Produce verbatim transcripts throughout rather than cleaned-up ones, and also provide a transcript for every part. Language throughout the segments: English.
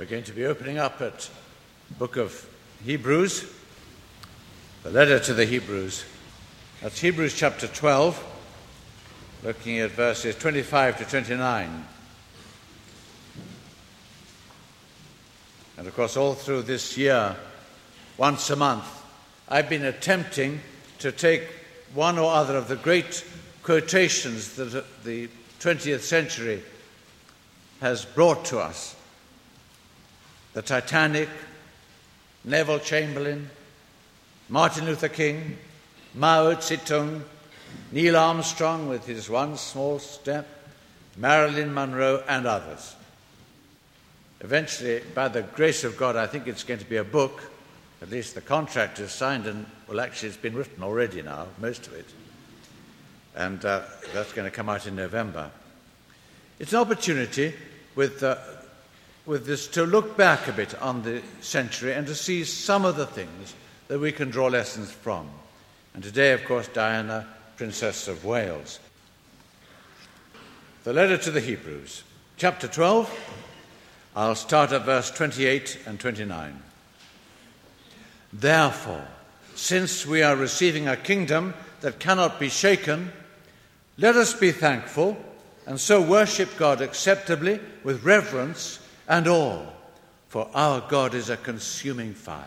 We're going to be opening up at the book of Hebrews, the letter to the Hebrews. That's Hebrews chapter twelve, looking at verses twenty-five to twenty-nine. And of course, all through this year, once a month, I've been attempting to take one or other of the great quotations that the twentieth century has brought to us. The Titanic, Neville Chamberlain, Martin Luther King, Mao Zedong, Neil Armstrong with his one small step, Marilyn Monroe, and others. Eventually, by the grace of God, I think it's going to be a book. At least the contract is signed, and, well, actually it's been written already now, most of it. And uh, that's going to come out in November. It's an opportunity with, uh, with this to look back a bit on the century and to see some of the things that we can draw lessons from. And today, of course, Diana, Princess of Wales. The letter to the Hebrews, chapter twelve. I'll start at verse twenty-eight and twenty-nine. Therefore, since we are receiving a kingdom that cannot be shaken, let us be thankful and so worship God acceptably with reverence and awe, for our God is a consuming fire.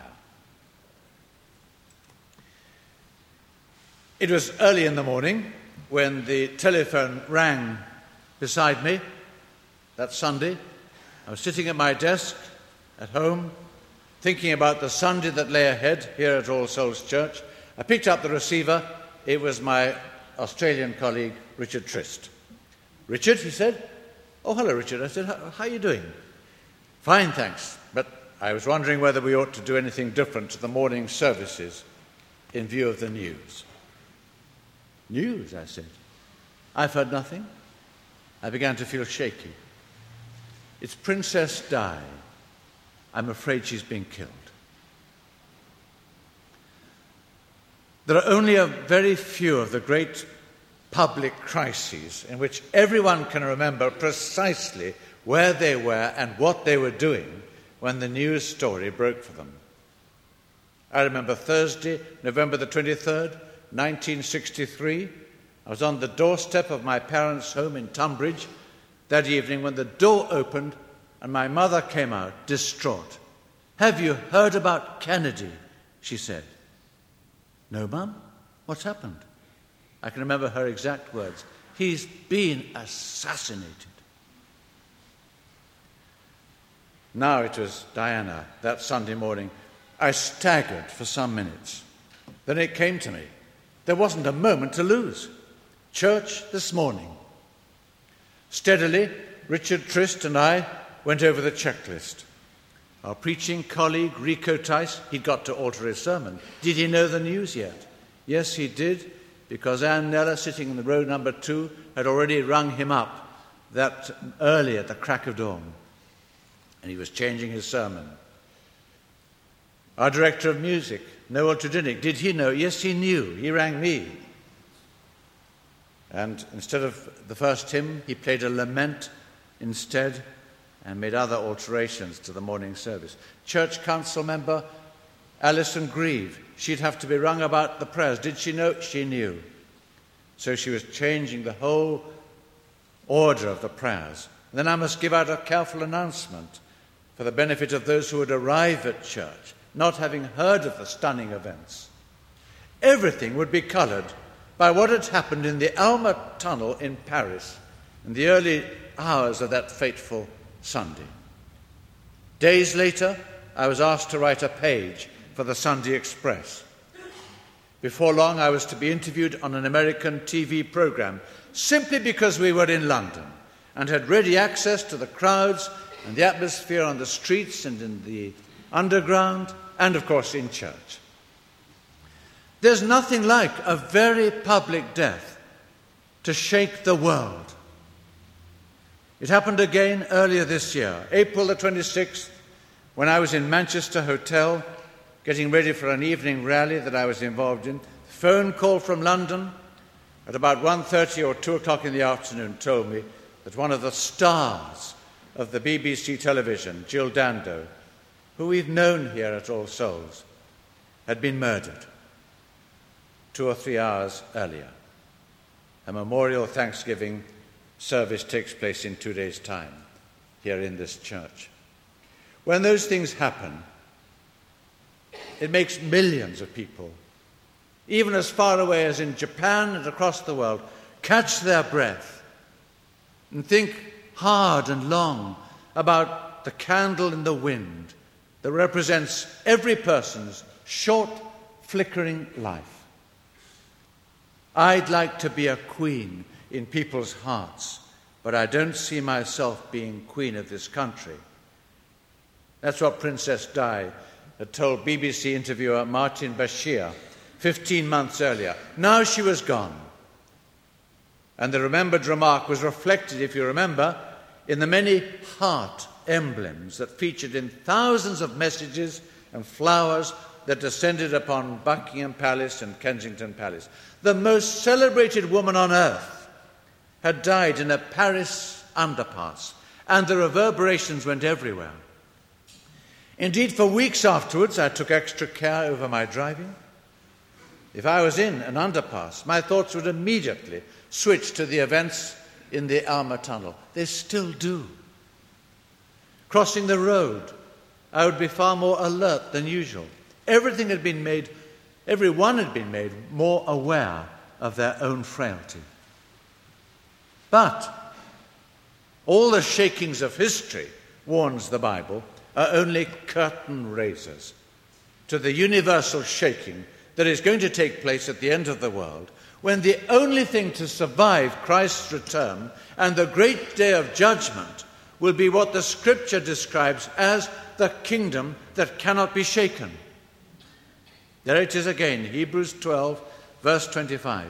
It was early in the morning when the telephone rang beside me that Sunday. I was sitting at my desk at home, thinking about the Sunday that lay ahead here at All Souls Church. I picked up the receiver. It was my Australian colleague, Richard Trist. Richard, he said. Oh, hello, Richard. I said, how, how are you doing? Fine, thanks. But I was wondering whether we ought to do anything different to the morning services in view of the news. News, I said. I've heard nothing. I began to feel shaky. It's Princess Di. I'm afraid she's been killed. There are only a very few of the great public crises in which everyone can remember precisely where they were and what they were doing when the news story broke for them. I remember Thursday, November the twenty-third, nineteen sixty-three. I was on the doorstep of my parents' home in Tunbridge that evening when the door opened and my mother came out, distraught. "Have you heard about Kennedy?" she said. "No, Mum. What's happened?" I can remember her exact words. "He's been assassinated." Now it was Diana, that Sunday morning. I staggered for some minutes. Then it came to me. There wasn't a moment to lose. Church this morning. Steadily, Richard Trist and I went over the checklist. Our preaching colleague, Rico Tice, he'd got to alter his sermon. Did he know the news yet? Yes, he did, because Anne Neller, sitting in the row number two, had already rung him up that early at the crack of dawn. And he was changing his sermon. Our director of music, Noel Trudinick, did he know? Yes, he knew. He rang me. And instead of the first hymn, he played a lament instead and made other alterations to the morning service. Church council member Alison Grieve, she'd have to be rung about the prayers. Did she know? She knew. So she was changing the whole order of the prayers. And then I must give out a careful announcement for the benefit of those who would arrive at church, not having heard of the stunning events. Everything would be coloured by what had happened in the Alma Tunnel in Paris in the early hours of that fateful Sunday. Days later, I was asked to write a page for the Sunday Express. Before long, I was to be interviewed on an American T V program simply because we were in London and had ready access to the crowds and the atmosphere on the streets and in the underground and, of course, in church. There's nothing like a very public death to shake the world. It happened again earlier this year, April the twenty-sixth, when I was in Manchester Hotel getting ready for an evening rally that I was involved in. A phone call from London at about one thirty or two o'clock in the afternoon told me that one of the stars of the B B C television, Jill Dando, who we've known here at All Souls, had been murdered two or three hours earlier. A memorial Thanksgiving service takes place in two days' time here in this church. When those things happen, it makes millions of people, even as far away as in Japan and across the world, catch their breath and think hard and long about the candle in the wind that represents every person's short, flickering life. I'd like to be a queen in people's hearts, but I don't see myself being queen of this country. That's what Princess Di had told B B C interviewer Martin Bashir fifteen months earlier. Now she was gone. And the remembered remark was reflected, if you remember, in the many heart emblems that featured in thousands of messages and flowers that descended upon Buckingham Palace and Kensington Palace. The most celebrated woman on earth had died in a Paris underpass, and the reverberations went everywhere. Indeed, for weeks afterwards, I took extra care over my driving. If I was in an underpass, my thoughts would immediately switch to the events in the Alma Tunnel. They still do. Crossing the road, I would be far more alert than usual. Everything had been made, everyone had been made more aware of their own frailty. But all the shakings of history, warns the Bible, are only curtain raisers to the universal shaking that is going to take place at the end of the world, when the only thing to survive Christ's return and the great day of judgment will be what the Scripture describes as the kingdom that cannot be shaken. There it is again, Hebrews twelve, verse twenty-five.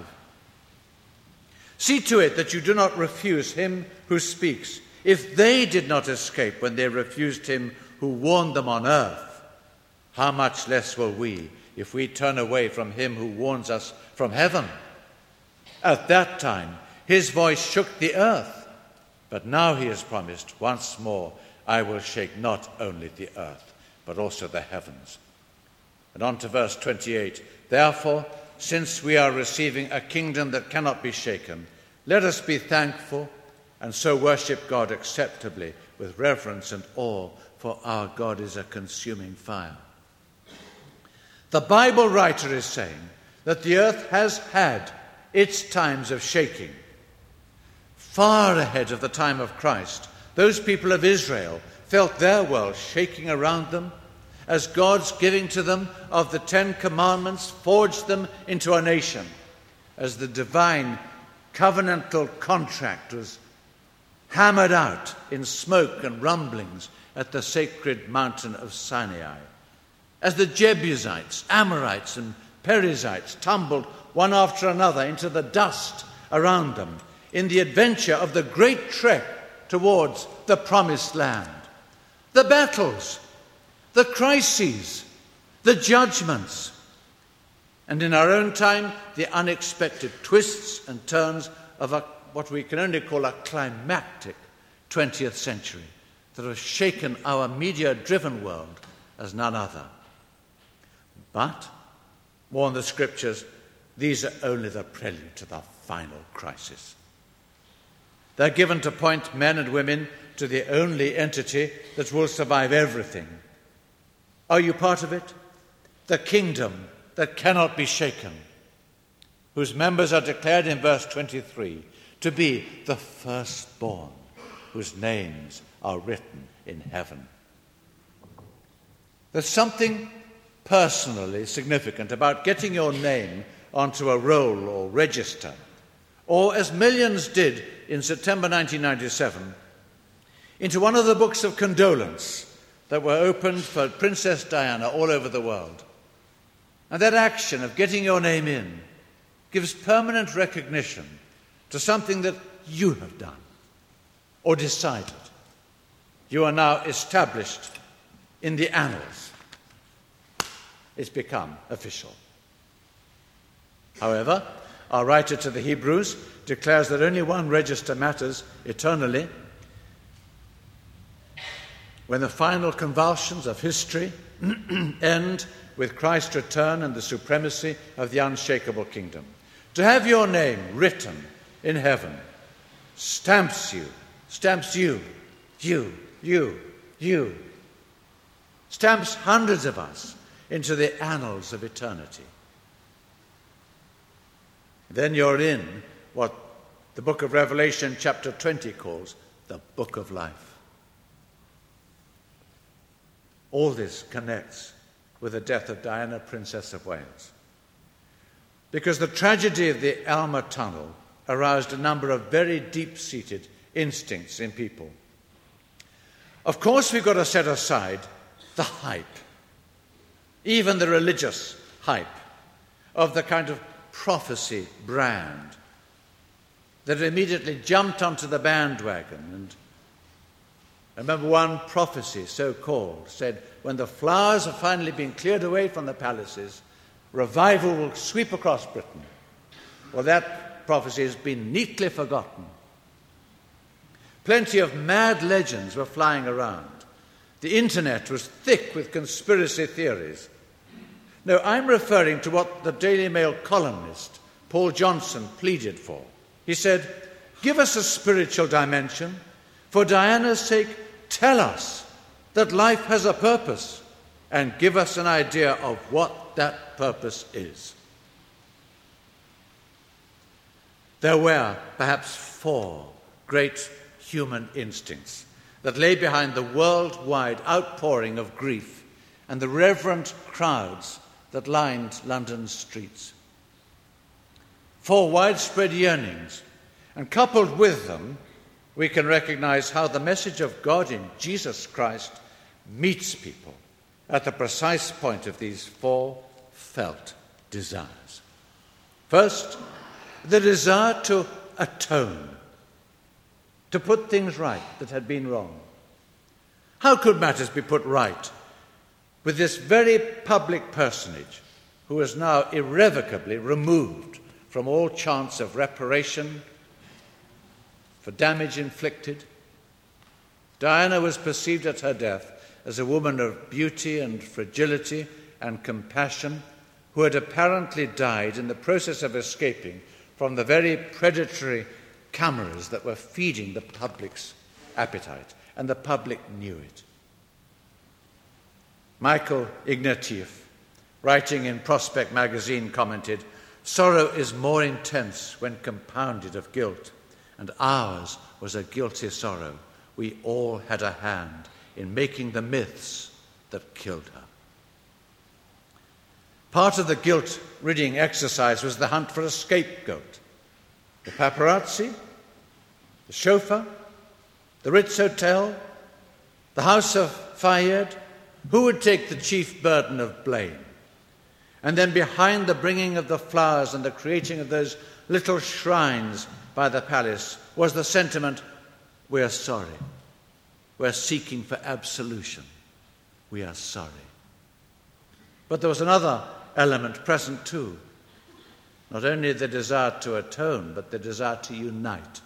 See to it that you do not refuse him who speaks. If they did not escape when they refused him who warned them on earth, how much less will we if we turn away from him who warns us from heaven? At that time, his voice shook the earth, but now he has promised, once more, I will shake not only the earth, but also the heavens. And on to verse twenty-eight. Therefore, since we are receiving a kingdom that cannot be shaken, let us be thankful and so worship God acceptably with reverence and awe, for our God is a consuming fire. The Bible writer is saying that the earth has had its times of shaking. Far ahead of the time of Christ, those people of Israel felt their world shaking around them as God's giving to them of the Ten Commandments forged them into a nation, as the divine covenantal contract was hammered out in smoke and rumblings at the sacred mountain of Sinai, as the Jebusites, Amorites, and Perizzites tumbled one after another into the dust around them in the adventure of the great trek towards the promised land. The battles, the crises, the judgments, and in our own time, the unexpected twists and turns of a, what we can only call a climactic twentieth century that have shaken our media-driven world as none other. But, warn the Scriptures, these are only the prelude to the final crisis. They're given to point men and women to the only entity that will survive everything. Are you part of it? The kingdom that cannot be shaken, whose members are declared in verse twenty-three to be the firstborn, whose names are written in heaven. There's something personally significant about getting your name onto a roll or register, or as millions did in September nineteen ninety-seven, into one of the books of condolence that were opened for Princess Diana all over the world. And that action of getting your name in gives permanent recognition to something that you have done or decided. You are now established in the annals. It's become official. However, our writer to the Hebrews declares that only one register matters eternally. when the final convulsions of history end with Christ's return and the supremacy of the unshakable kingdom. To have your name written in heaven stamps you, stamps you, you, you, you, stamps hundreds of us into the annals of eternity. Then you're in what the book of Revelation chapter twenty calls the book of life. All this connects with the death of Diana, Princess of Wales, because the tragedy of the Alma Tunnel aroused a number of very deep-seated instincts in people. Of course, we've got to set aside the hype, even the religious hype, of the kind of prophecy brand that immediately jumped onto the bandwagon. And I remember one prophecy, so-called, said, when the flowers have finally been cleared away from the palaces, revival will sweep across Britain. Well, that prophecy has been neatly forgotten. Plenty of mad legends were flying around. The internet was thick with conspiracy theories. No, I'm referring to what the Daily Mail columnist Paul Johnson pleaded for. He said, give us a spiritual dimension. For Diana's sake, tell us that life has a purpose and give us an idea of what that purpose is. There were perhaps four great human instincts that lay behind the worldwide outpouring of grief and the reverent crowds that lined London's streets. Four widespread yearnings, and coupled with them, we can recognize how the message of God in Jesus Christ meets people at the precise point of these four felt desires. First, the desire to atone, to put things right that had been wrong. How could matters be put right with this very public personage who is now irrevocably removed from all chance of reparation for damage inflicted? Diana was perceived at her death as a woman of beauty and fragility and compassion who had apparently died in the process of escaping from the very predatory cameras that were feeding the public's appetite, and the public knew it. Michael Ignatieff, writing in Prospect magazine, commented, sorrow is more intense when compounded of guilt, and ours was a guilty sorrow. We all had a hand in making the myths that killed her. Part of the guilt-ridding exercise was the hunt for a scapegoat. The paparazzi, the chauffeur, the Ritz Hotel, the House of Fayed. Who would take the chief burden of blame? And then behind the bringing of the flowers and the creating of those little shrines by the palace was the sentiment, we're sorry. We're seeking for absolution. We are sorry. But there was another element present too. Not only the desire to atone, but the desire to unite.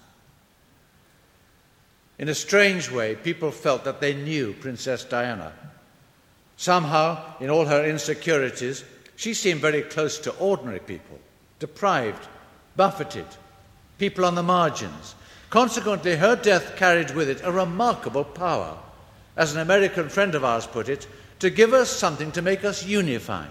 In a strange way, people felt that they knew Princess Diana. Somehow, in all her insecurities, she seemed very close to ordinary people, deprived, buffeted, people on the margins. Consequently, her death carried with it a remarkable power, as an American friend of ours put it, to give us something to make us unified.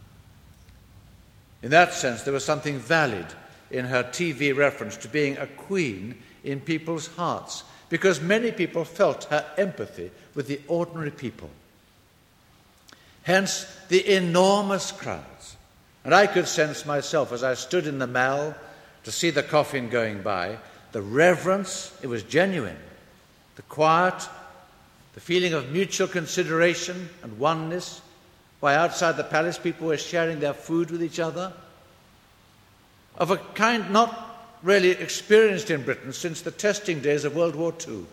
In that sense, there was something valid in her T V reference to being a queen in people's hearts, because many people felt her empathy with the ordinary people. Hence, the enormous crowds. And I could sense myself, as I stood in the Mall to see the coffin going by, the reverence, it was genuine, the quiet, the feeling of mutual consideration and oneness, while outside the palace people were sharing their food with each other, of a kind not really experienced in Britain since the testing days of World War Two.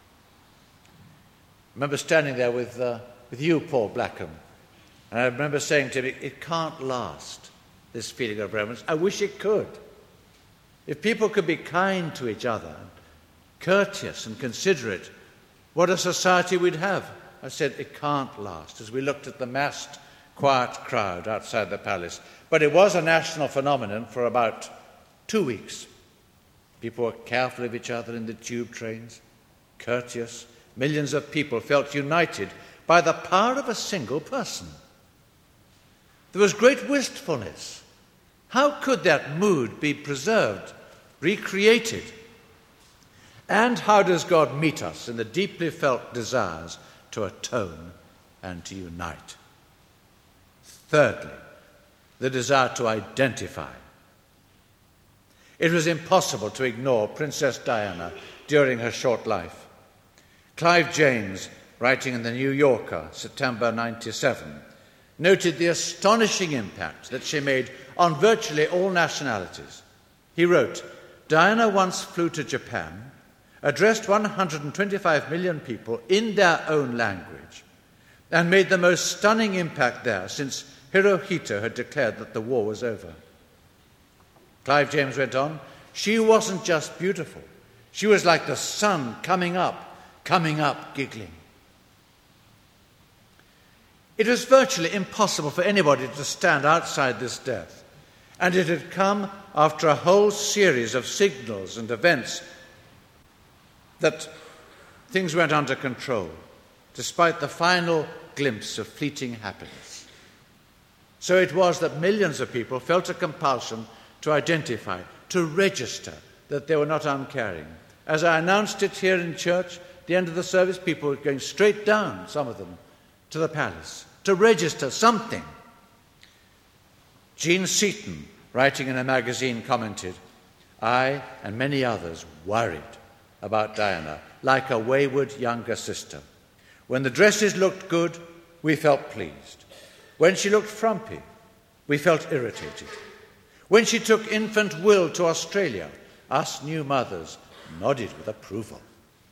I remember standing there with, uh, with you, Paul Blackham, and I remember saying to him, it can't last, this feeling of reverence. I wish it could. If people could be kind to each other, courteous and considerate, what a society we'd have. I said, it can't last, as we looked at the massed, quiet crowd outside the palace. But it was a national phenomenon for about two weeks. People were careful of each other in the tube trains, courteous. Millions of people felt united by the power of a single person. There was great wistfulness. How could that mood be preserved, recreated? And how does God meet us in the deeply felt desires to atone and to unite? Thirdly, the desire to identify. It was impossible to ignore Princess Diana during her short life. Clive James, writing in the New Yorker, September ninety-seven, noted the astonishing impact that she made on virtually all nationalities. He wrote, Diana once flew to Japan, addressed one hundred twenty-five million people in their own language, and made the most stunning impact there since Hirohito had declared that the war was over. Clive James went on, she wasn't just beautiful. She was like the sun coming up, coming up giggling. It was virtually impossible for anybody to stand outside this death, and it had come after a whole series of signals and events that things went under control, despite the final glimpse of fleeting happiness. So it was that millions of people felt a compulsion to identify, to register that they were not uncaring. As I announced it here in church, at the end of the service, people were going straight down, some of them, to the palace, to register something. Jean Seaton, writing in a magazine, commented, I and many others worried about Diana, like a wayward younger sister. When the dresses looked good, we felt pleased. When she looked frumpy, we felt irritated. When she took infant Will to Australia, us new mothers nodded with approval.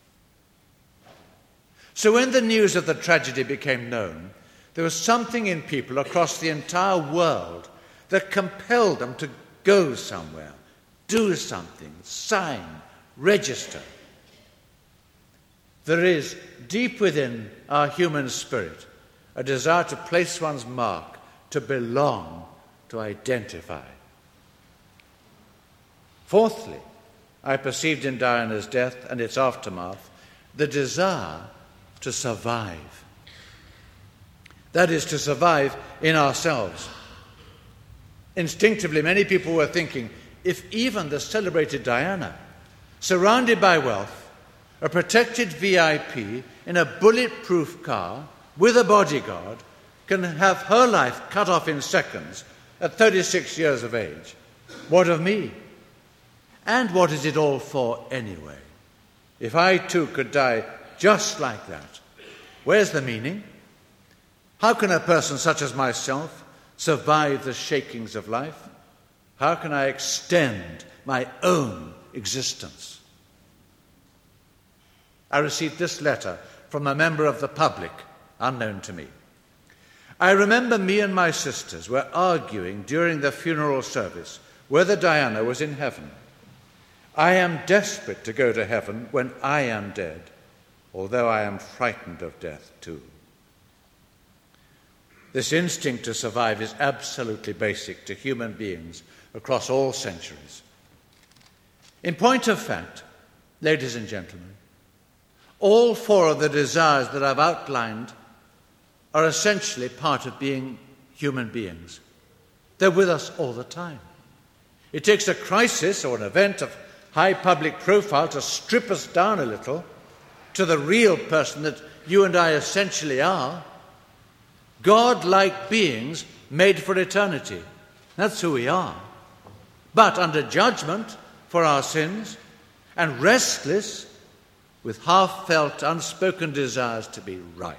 So when the news of the tragedy became known, there was something in people across the entire world that compelled them to go somewhere, do something, sign, register. There is, deep within our human spirit, a desire to place one's mark, to belong, to identify. Fourthly, I perceived in Diana's death and its aftermath the desire to survive. That is, to survive in ourselves. Instinctively, many people were thinking, if even the celebrated Diana, surrounded by wealth, a protected V I P in a bulletproof car with a bodyguard, can have her life cut off in seconds at thirty-six years of age, what of me? And what is it all for anyway? If I too could die just like that, where's the meaning? How can a person such as myself survive the shakings of life? How can I extend my own existence? I received this letter from a member of the public, unknown to me. I remember me and my sisters were arguing during the funeral service whether Diana was in heaven. I am desperate to go to heaven when I am dead, although I am frightened of death too. This instinct to survive is absolutely basic to human beings across all centuries. In point of fact, ladies and gentlemen, all four of the desires that I've outlined are essentially part of being human beings. They're with us all the time. It takes a crisis or an event of high public profile to strip us down a little to the real person that you and I essentially are. God-like beings made for eternity. That's who we are. But under judgment for our sins and restless with half-felt, unspoken desires to be right.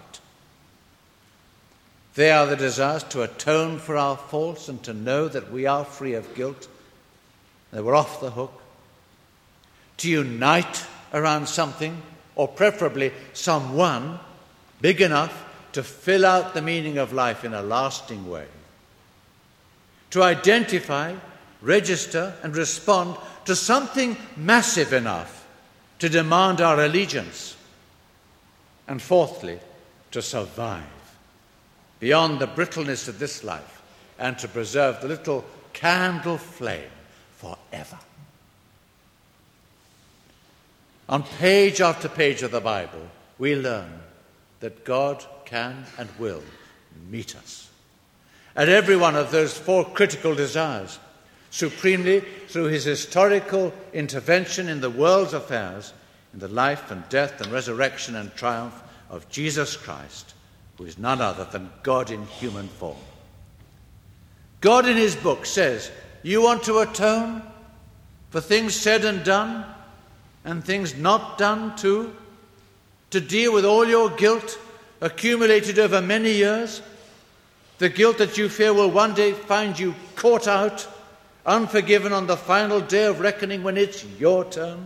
They are the desires to atone for our faults and to know that we are free of guilt, that we're off the hook. To unite around something, or preferably someone, big enough to fill out the meaning of life in a lasting way. To identify, register, and respond to something massive enough to demand our allegiance. And fourthly, to survive beyond the brittleness of this life and to preserve the little candle flame forever. On page after page of the Bible, we learn that God can and will meet us at every one of those four critical desires, supremely through his historical intervention in the world's affairs, in the life and death and resurrection and triumph of Jesus Christ, who is none other than God in human form. God in his book says, you want to atone for things said and done and things not done too? To deal with all your guilt accumulated over many years? The guilt that you fear will one day find you caught out, unforgiven on the final day of reckoning when it's your turn?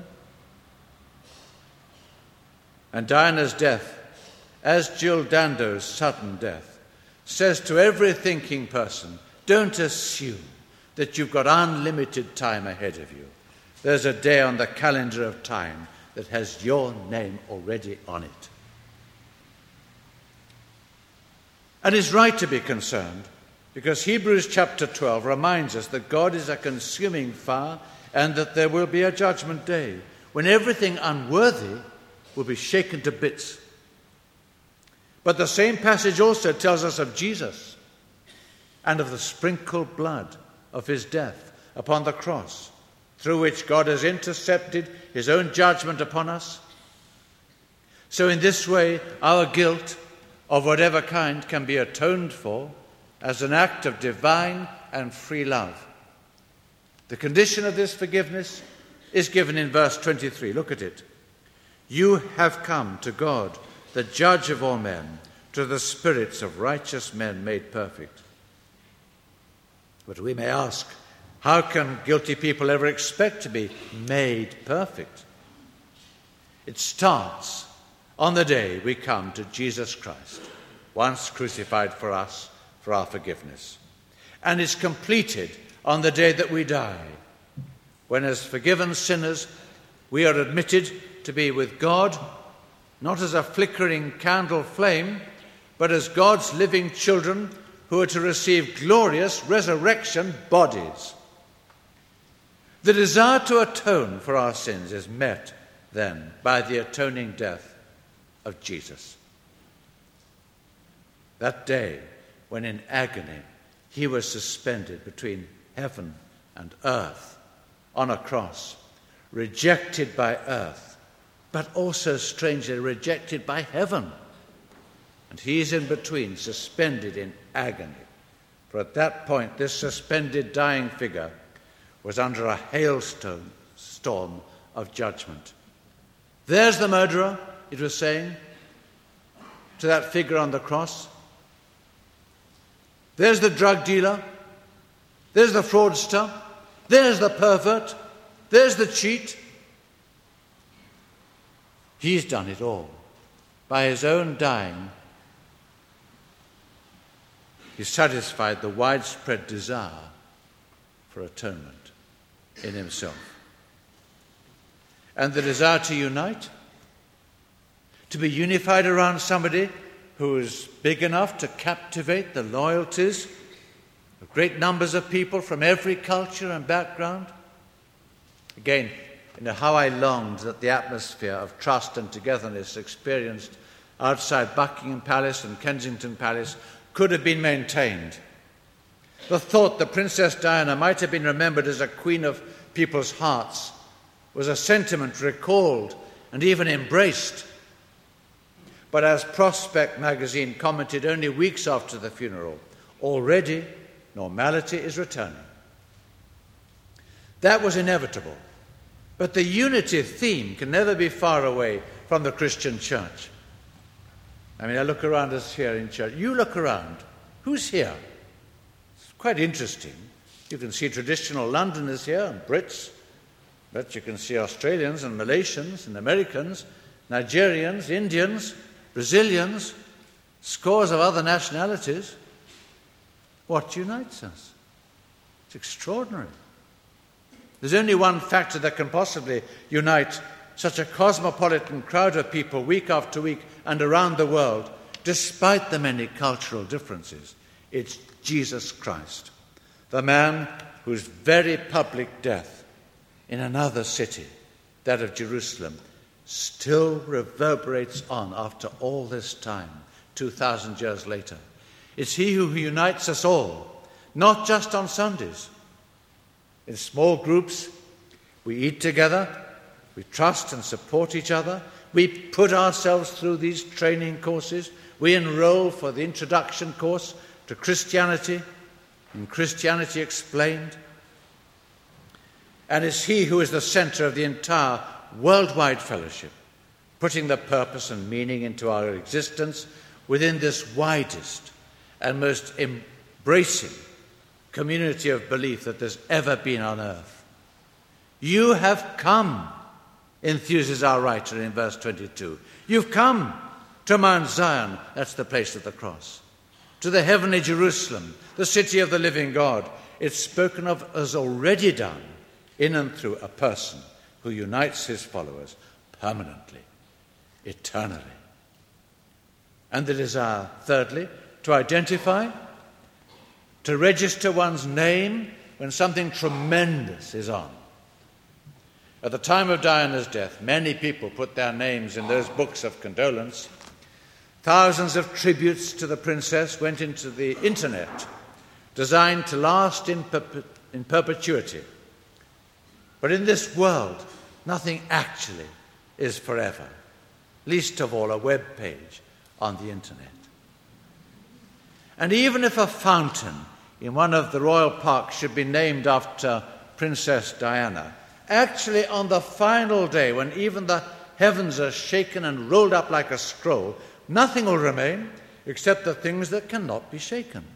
And Diana's death, as Jill Dando's sudden death, says to every thinking person, don't assume that you've got unlimited time ahead of you. There's a day on the calendar of time that has your name already on it. And it's right to be concerned, because Hebrews chapter twelve reminds us that God is a consuming fire and that there will be a judgment day when everything unworthy will be shaken to bits. But the same passage also tells us of Jesus and of the sprinkled blood of his death upon the cross, through which God has intercepted his own judgment upon us. So in this way, our guilt of whatever kind can be atoned for as an act of divine and free love. The condition of this forgiveness is given in verse twenty-three. Look at it. You have come to God, the judge of all men, to the spirits of righteous men made perfect. But we may ask, how can guilty people ever expect to be made perfect? It starts on the day we come to Jesus Christ, once crucified for us, for our forgiveness. And is completed on the day that we die, when as forgiven sinners we are admitted to be with God, not as a flickering candle flame, but as God's living children who are to receive glorious resurrection bodies. The desire to atone for our sins is met then by the atoning death of Jesus. That day when in agony he was suspended between heaven and earth on a cross, rejected by earth, but also strangely rejected by heaven. And he's in between, suspended in agony. For at that point, this suspended dying figure was under a hailstone storm of judgment. There's the murderer, it was saying to that figure on the cross. There's the drug dealer. There's the fraudster. There's the pervert. There's the cheat. He's done it all. By his own dying, he satisfied the widespread desire for atonement in himself. And the desire to unite, to be unified around somebody who is big enough to captivate the loyalties of great numbers of people from every culture and background. Again, you know, how I longed that the atmosphere of trust and togetherness experienced outside Buckingham Palace and Kensington Palace could have been maintained. The thought that Princess Diana might have been remembered as a queen of people's hearts was a sentiment recalled and even embraced. But as Prospect magazine commented only weeks after the funeral, already normality is returning. That was inevitable. But the unity theme can never be far away from the Christian church. I mean, I look around us here in church. You look around. Who's here? It's quite interesting. You can see traditional Londoners here and Brits, but you can see Australians and Malaysians and Americans, Nigerians, Indians, Brazilians, scores of other nationalities. What unites us? It's extraordinary. There's only one factor that can possibly unite such a cosmopolitan crowd of people week after week and around the world, despite the many cultural differences. It's Jesus Christ, the man whose very public death in another city, that of Jerusalem, still reverberates on after all this time, two thousand years later. It's he who unites us all, not just on Sundays. In small groups, we eat together, we trust and support each other, we put ourselves through these training courses, we enroll for the introduction course to Christianity, in Christianity Explained. And it's he who is the center of the entire worldwide fellowship, putting the purpose and meaning into our existence within this widest and most embracing community of belief that there's ever been on earth. You have come, enthuses our writer in verse twenty-two. You've come to Mount Zion, that's the place of the cross, to the heavenly Jerusalem, the city of the living God. It's spoken of as already done in and through a person who unites his followers permanently, eternally. And the desire, thirdly, to identify, to register one's name when something tremendous is on. At the time of Diana's death, many people put their names in those books of condolence. Thousands of tributes to the princess went into the internet, designed to last in, perpe- in perpetuity. But in this world, nothing actually is forever, least of all a web page on the internet. And even if a fountain in one of the royal parks should be named after Princess Diana, actually on the final day, when even the heavens are shaken and rolled up like a scroll, nothing will remain except the things that cannot be shaken.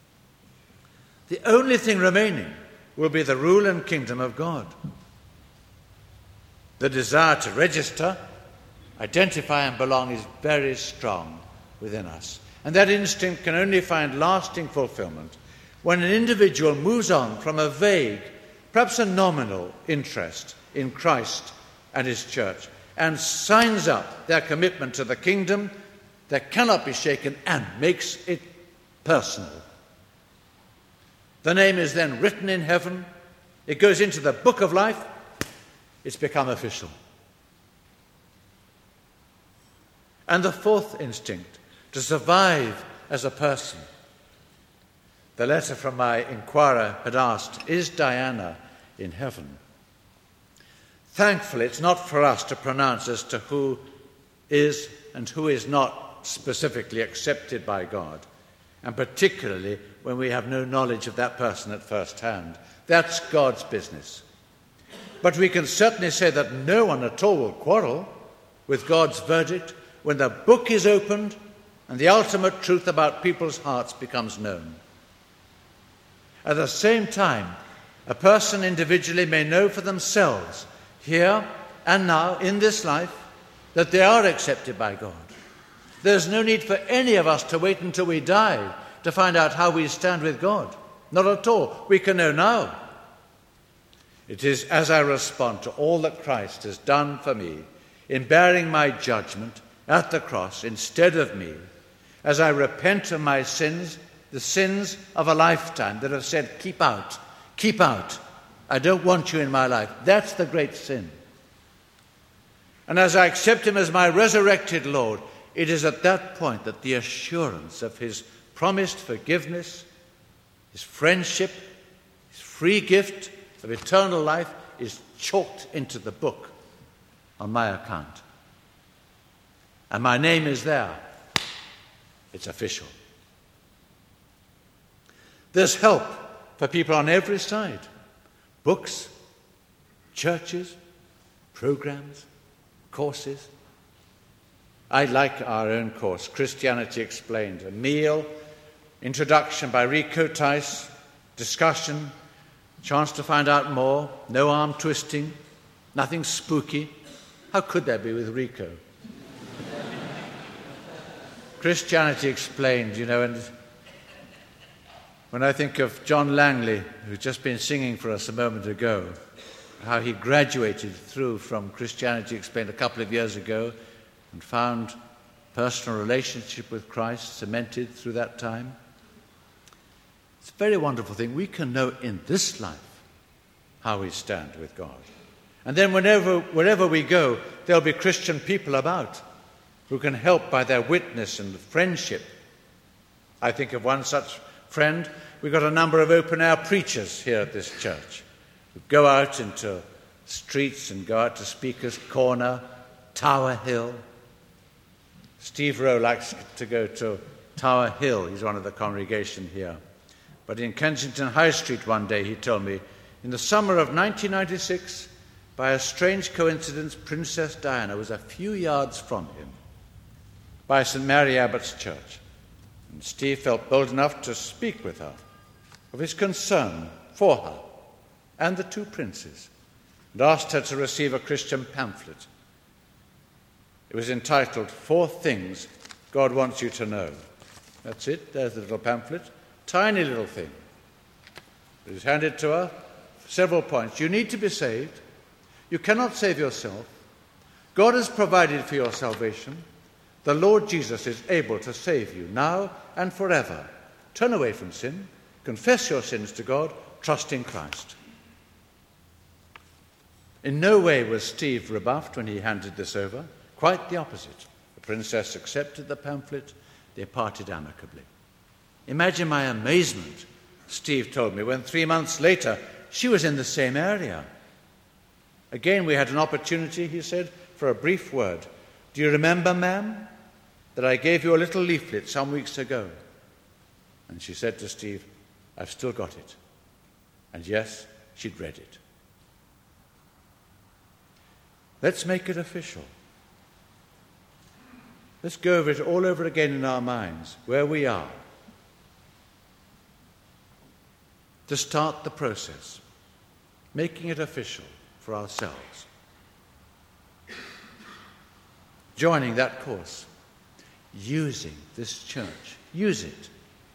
The only thing remaining will be the rule and kingdom of God. The desire to register, identify and belong is very strong within us. And that instinct can only find lasting fulfillment when an individual moves on from a vague, perhaps a nominal interest in Christ and his church and signs up their commitment to the kingdom that cannot be shaken and makes it personal. The name is then written in heaven. It goes into the book of life. It's become official. And the fourth instinct, to survive as a person. The letter from my inquirer had asked, is Diana in heaven? Thankfully, it's not for us to pronounce as to who is and who is not specifically accepted by God, and particularly when we have no knowledge of that person at first hand. That's God's business. But we can certainly say that no one at all will quarrel with God's verdict when the book is opened and the ultimate truth about people's hearts becomes known. At the same time, a person individually may know for themselves, here and now in this life, that they are accepted by God. There's no need for any of us to wait until we die to find out how we stand with God. Not at all. We can know now. It is as I respond to all that Christ has done for me in bearing my judgment at the cross instead of me, as I repent of my sins, the sins of a lifetime that have said, keep out, keep out, I don't want you in my life. That's the great sin. And as I accept him as my resurrected Lord, it is at that point that the assurance of his promised forgiveness, his friendship, his free gift of eternal life is chalked into the book on my account. And my name is there. It's official. There's help for people on every side. Books, churches, programs, courses. I like our own course, Christianity Explained. A meal, introduction by Rico Tice, discussion, chance to find out more, no arm twisting, nothing spooky. How could there be with Rico? Christianity Explained, you know, and when I think of John Langley, who's just been singing for us a moment ago, how he graduated through from Christianity Explained a couple of years ago and found personal relationship with Christ cemented through that time. It's a very wonderful thing. We can know in this life how we stand with God. And then whenever, wherever we go, there'll be Christian people about who can help by their witness and friendship. I think of one such friend. We've got a number of open-air preachers here at this church who go out into streets and go out to Speaker's Corner, Tower Hill. Steve Rowe likes to go to Tower Hill. He's one of the congregation here. But in Kensington High Street one day, he told me, in the summer of nineteen ninety-six, by a strange coincidence, Princess Diana was a few yards from him by Saint Mary Abbott's Church. And Steve felt bold enough to speak with her of his concern for her and the two princes, and asked her to receive a Christian pamphlet. It was entitled, Four Things God Wants You to Know. That's it, there's the little pamphlet. Tiny little thing. It was handed to her, several points. You need to be saved. You cannot save yourself. God has provided for your salvation. The Lord Jesus is able to save you now and forever. Turn away from sin, confess your sins to God, trust in Christ. In no way was Steve rebuffed when he handed this over. Quite the opposite. The princess accepted the pamphlet. They parted amicably. Imagine my amazement, Steve told me, when three months later she was in the same area. Again, we had an opportunity, he said, for a brief word. Do you remember, ma'am, that I gave you a little leaflet some weeks ago? And she said to Steve, I've still got it. And yes, she'd read it. Let's make it official. Let's go over it all over again in our minds, where we are, to start the process, making it official for ourselves. Joining that course, using this church, use it.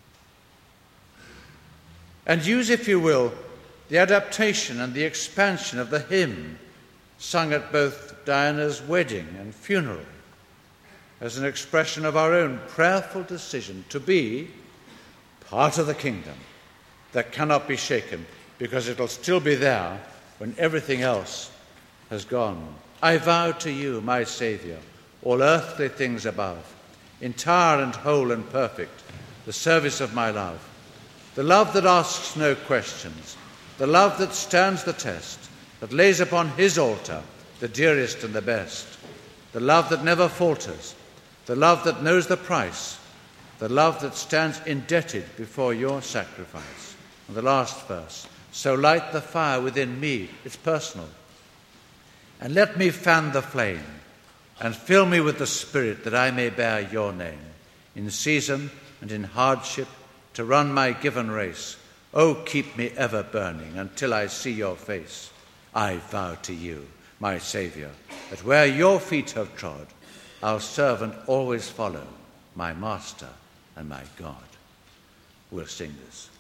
And use, if you will, the adaptation and the expansion of the hymn sung at both Diana's wedding and funeral as an expression of our own prayerful decision to be part of the kingdom that cannot be shaken, because it'll still be there when everything else has gone. I vow to you, my Saviour, all earthly things above, entire and whole and perfect, the service of my love, the love that asks no questions, the love that stands the test, that lays upon his altar the dearest and the best, the love that never falters, the love that knows the price, the love that stands indebted before your sacrifice. And the last verse, so light the fire within me, it's personal, and let me fan the flame, and fill me with the Spirit that I may bear your name, in season and in hardship, to run my given race. Oh, keep me ever burning until I see your face. I vow to you, my Saviour, that where your feet have trod, I'll serve and always follow my Master and my God. We'll sing this.